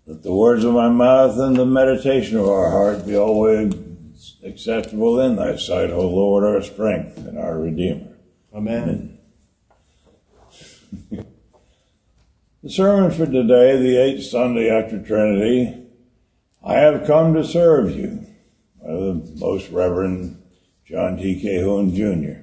Let the words of my mouth and the meditation of our heart be always acceptable in thy sight, O Lord, our strength and our Redeemer. Amen. The sermon for today, the 8th Sunday after Trinity, I have come to serve you, by the Most Reverend John T. Cahoon, Jr.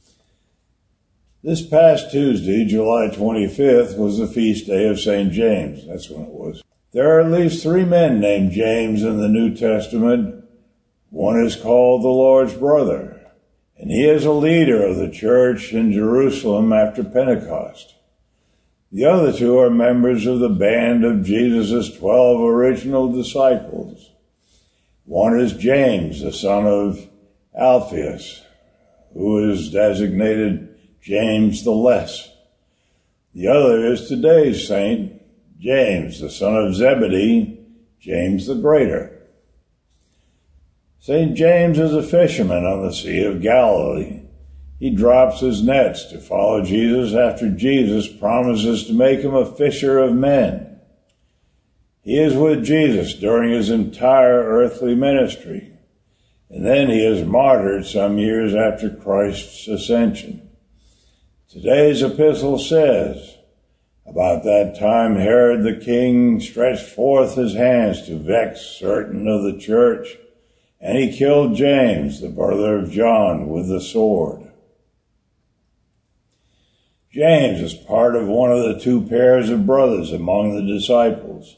This past Tuesday, July 25th, was the feast day of St. James. That's when it was. There are at least 3 men named James in the New Testament. One is called the Lord's brother, and he is a leader of the church in Jerusalem after Pentecost. The other 2 are members of the band of Jesus' 12 original disciples. One is James, the son of Alphaeus, who is designated James the Less. The other is today's saint, James, the son of Zebedee, James the Greater. St. James is a fisherman on the Sea of Galilee. He drops his nets to follow Jesus after Jesus promises to make him a fisher of men. He is with Jesus during his entire earthly ministry, and then he is martyred some years after Christ's ascension. Today's epistle says, about that time Herod the king stretched forth his hands to vex certain of the church, and he killed James, the brother of John, with the sword. James is part of one of the 2 pairs of brothers among the disciples.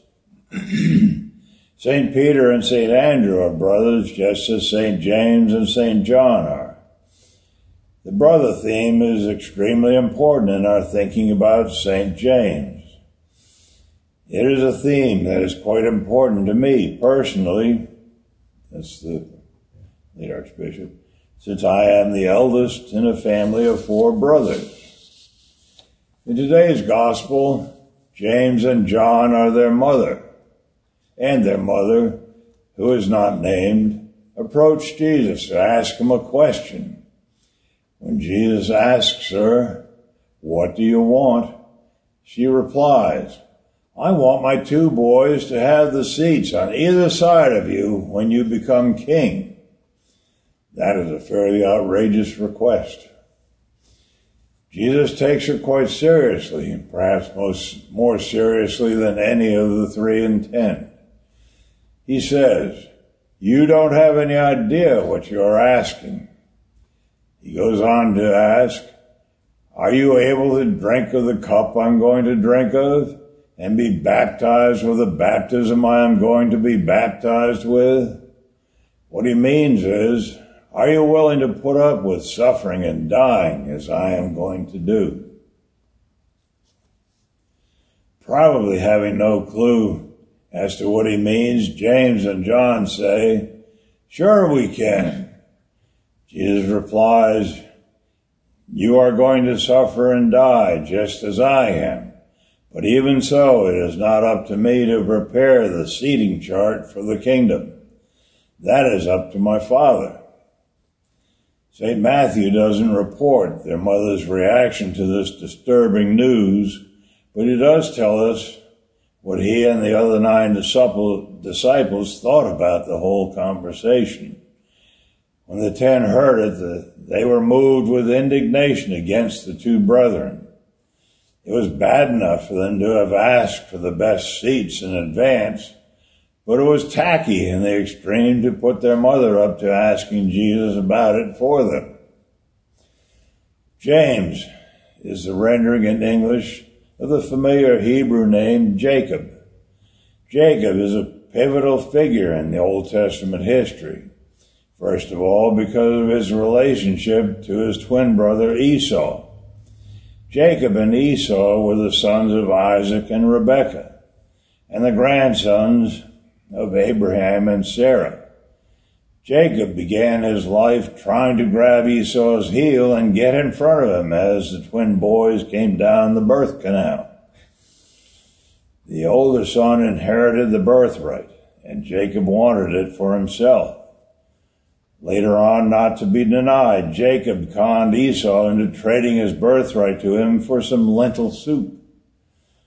St. Peter and St. Andrew are brothers, just as St. James and St. John are. The brother theme is extremely important in our thinking about St. James. It is a theme that is quite important to me personally, that's the late Archbishop, since I am the eldest in a family of 4 brothers. In today's gospel, James and John are their mother, and their mother, who is not named, approached Jesus to ask him a question. When Jesus asks her, "What do you want?" she replies, "I want my 2 boys to have the seats on either side of you when you become king." That is a fairly outrageous request. Jesus takes her quite seriously, perhaps more seriously than any of the 3 and 10. He says, "You don't have any idea what you are asking." He goes on to ask, "Are you able to drink of the cup I'm going to drink of, and be baptized with the baptism I am going to be baptized with?" What he means is, are you willing to put up with suffering and dying as I am going to do? Probably having no clue as to what he means, James and John say, "Sure we can." Jesus replies, "You are going to suffer and die just as I am. But even so, it is not up to me to prepare the seating chart for the kingdom. That is up to my Father." St. Matthew doesn't report their mother's reaction to this disturbing news, but he does tell us what he and the other 9 disciples thought about the whole conversation. When the 10 heard it, they were moved with indignation against the 2 brethren. It was bad enough for them to have asked for the best seats in advance, but it was tacky in the extreme to put their mother up to asking Jesus about it for them. James is the rendering in English of the familiar Hebrew name Jacob. Jacob is a pivotal figure in the Old Testament history. First of all, because of his relationship to his twin brother Esau. Jacob and Esau were the sons of Isaac and Rebekah, and the grandsons of Abraham and Sarah. Jacob began his life trying to grab Esau's heel and get in front of him as the twin boys came down the birth canal. The older son inherited the birthright, and Jacob wanted it for himself. Later on, not to be denied, Jacob conned Esau into trading his birthright to him for some lentil soup.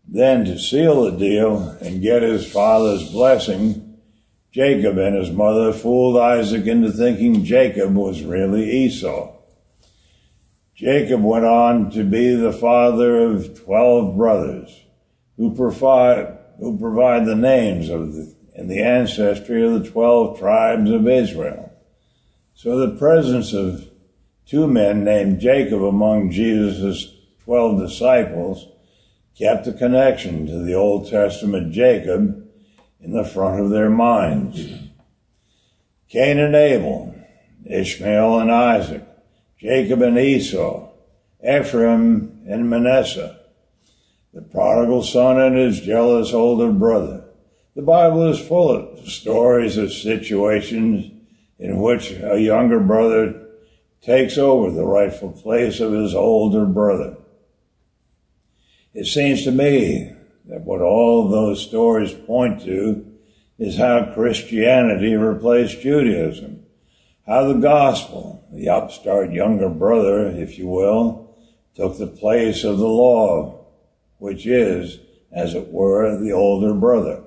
Then, to seal the deal and get his father's blessing, Jacob and his mother fooled Isaac into thinking Jacob was really Esau. Jacob went on to be the father of 12 brothers who provide the names and the ancestry of the 12 tribes of Israel. So the presence of two men named Jacob among Jesus' 12 disciples kept the connection to the Old Testament Jacob in the front of their minds. Cain and Abel, Ishmael and Isaac, Jacob and Esau, Ephraim and Manasseh, the prodigal son and his jealous older brother. The Bible is full of stories of situations in which a younger brother takes over the rightful place of his older brother. It seems to me that what all of those stories point to is how Christianity replaced Judaism, how the gospel, the upstart younger brother, if you will, took the place of the law, which is, as it were, the older brother.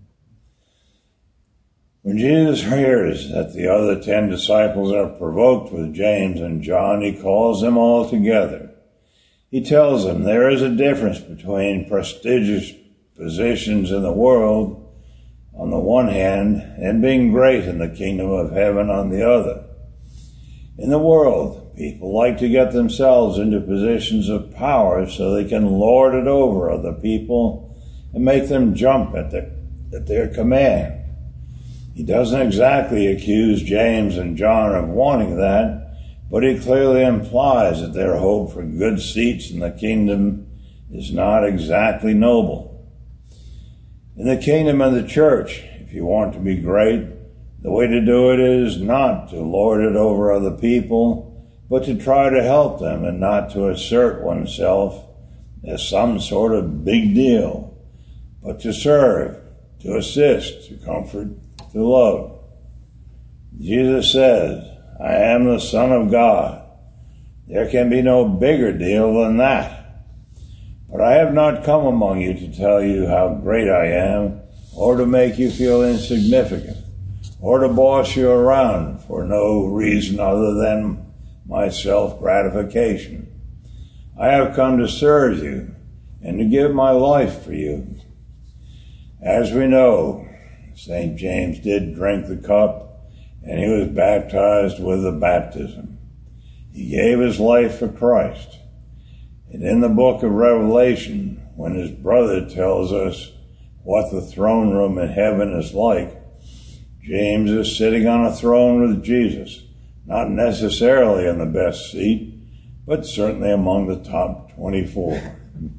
When Jesus hears that the other 10 disciples are provoked with James and John, he calls them all together. He tells them there is a difference between prestigious positions in the world on the one hand and being great in the kingdom of heaven on the other. In the world, people like to get themselves into positions of power so they can lord it over other people and make them jump at their command. He doesn't exactly accuse James and John of wanting that, but he clearly implies that their hope for good seats in the kingdom is not exactly noble. In the kingdom of the church, if you want to be great, the way to do it is not to lord it over other people, but to try to help them and not to assert oneself as some sort of big deal, but to serve, to assist, to comfort, to love. Jesus says, I am the Son of God. There can be no bigger deal than that. But I have not come among you to tell you how great I am, or to make you feel insignificant, or to boss you around for no reason other than my self-gratification. I have come to serve you and to give my life for you. As we know, St. James did drink the cup, and he was baptized with the baptism. He gave his life for Christ. And in the book of Revelation, when his brother tells us what the throne room in heaven is like, James is sitting on a throne with Jesus, not necessarily in the best seat, but certainly among the top 24.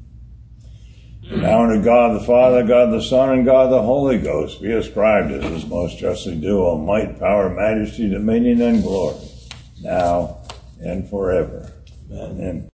Now unto God the Father, God the Son, and God the Holy Ghost be ascribed as is most justly due all might, power, majesty, dominion, and glory, now and forever. Amen.